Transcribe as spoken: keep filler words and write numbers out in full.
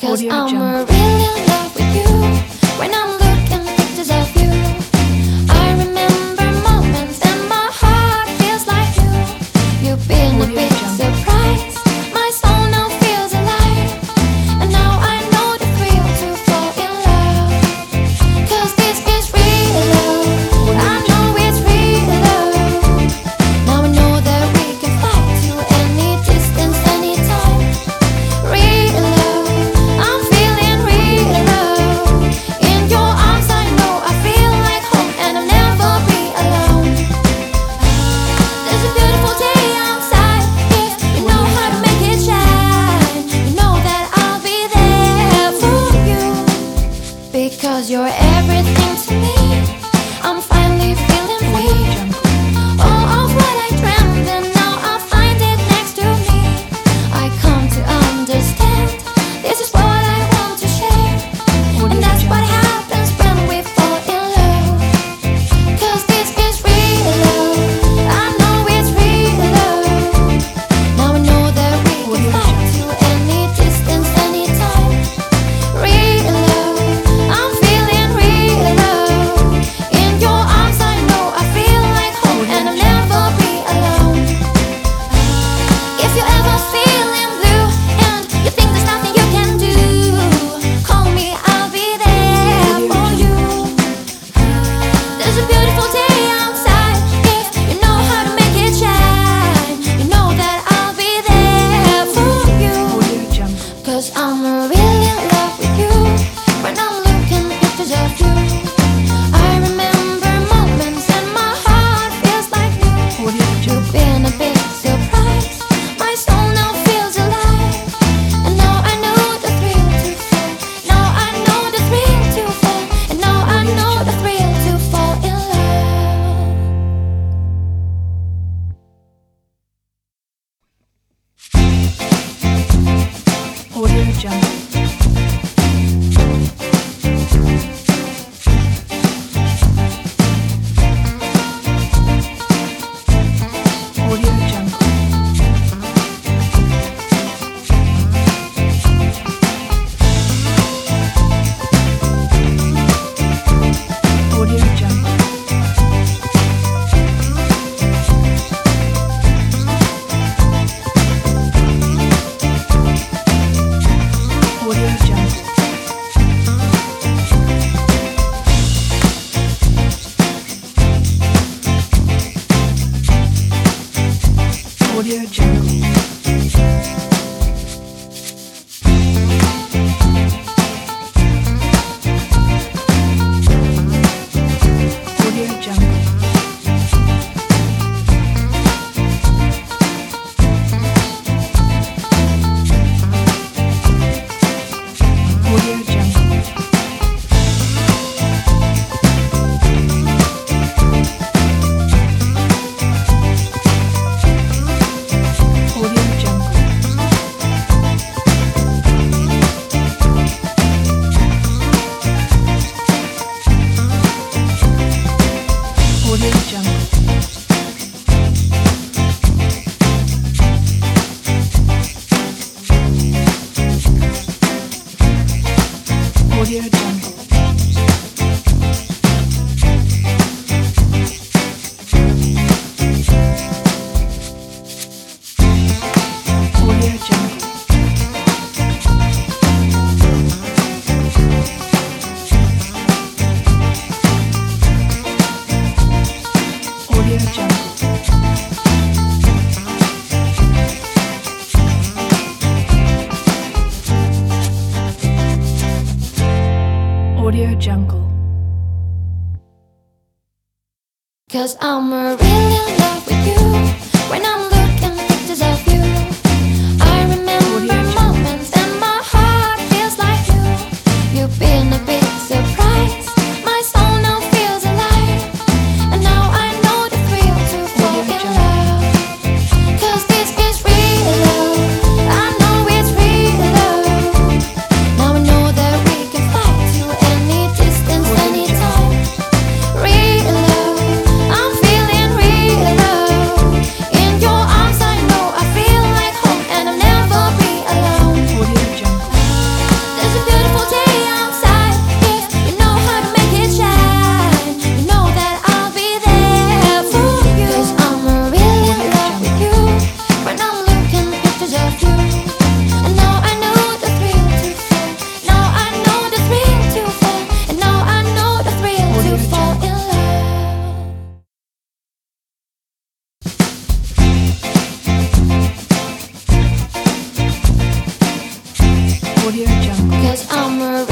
Cause I'm really in love with you. When I'm looking at pictures of you, I remember moments and my heart feels like you. You've been a big surprise. My soul now feels alive. And now I know the thrill to fall in love. Cause this is real love. I know it's real love. Now I know that we can fly to any distance, anytime. Real love. I'm feeling real love. In your arms I know I feel like home, and I'll never be alone. There's a beautiful day outside. If you know how to make it shine, you know that I'll be there for you. Because you're everything to me. I'm finally feeling free. All of what I dreamed, and now I find it next to me. I come to understand. This is what I want to share. And that's what happens when we fall in love. Cause this is real love. I know it's real love. Now I know that we can fly to any distance, anytime. Real love. I'm feeling real love. In your arms I know I feel like home, and I'll never be alone. If you're ever feeling blue and you think there's nothing you can do, call me, I'll be there for you. There's a beautiful day outside. If you know how to make it shine, you know that I'll be there for you. Cause I'm really in love with you. When I'm looking at pictures of you, I remember moments and my heart feels like new. You've been a big surprise. My soul now feels alive. And now I know the thrill to fall. Now I know the thrill to fall. And now I know the thrill to fall in love. Audio Jungle. Audio Jungle. Audio Jungle. Audio Jungle. Audio Jungle. Audio Jungle. Audio Jungle. Audio Jungle. Audio Jungle. Audio Jungle. Audio Jungle. Audio Jungle. Audio Jungle. Cause I'm really in love with you. When I'm looking at pictures of you, I remember moments and my heart feels like you. You've been a big surprise. My soul now feels alive. And now I know the thrill to fall in love. Cause this is real love. I know it's real love. Now I know that we can fly to any distance, anytime. Real love. I'm feeling real love. In your Audio Jungle. Cause I'm a